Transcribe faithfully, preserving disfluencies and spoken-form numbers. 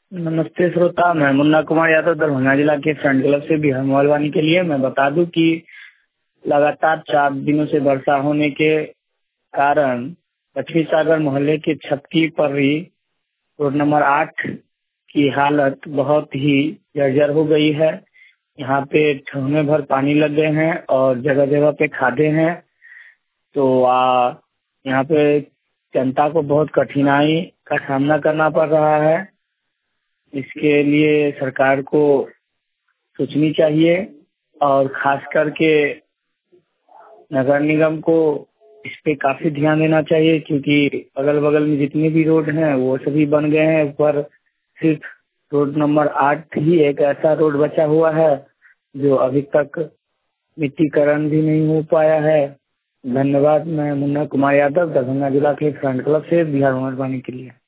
नमस्ते श्रोता, मैं मुन्ना कुमार यादव दरभंगा जिला के फ्रंट क्लब से बिहार मोबाइल वाणी के लिए मैं बता दूं कि लगातार चार दिनों से वर्षा होने के कारण लक्ष्मी सागर मोहल्ले के छपकी पर्री रोड नंबर आठ की हालत बहुत ही जर्जर हो गई है। यहाँ पे ठोने भर पानी लग गए हैं और जगह जगह पे खादे हैं। तो आ, यहाँ पे जनता को बहुत कठिनाई का सामना करना पड़ रहा है। इसके लिए सरकार को सोचनी चाहिए और खास करके नगर निगम को इस पे काफी ध्यान देना चाहिए, क्योंकि अगल बगल में जितने भी रोड हैं वो सभी बन गए हैं, पर सिर्फ रोड नंबर आठ ही एक ऐसा रोड बचा हुआ है जो अभी तक मिट्टीकरण भी नहीं हो पाया है। धन्यवाद। मैं मुन्ना कुमार यादव दरभंगा जिला के फ्रंट क्लब से बिहार मोबाइल वाणी के लिए।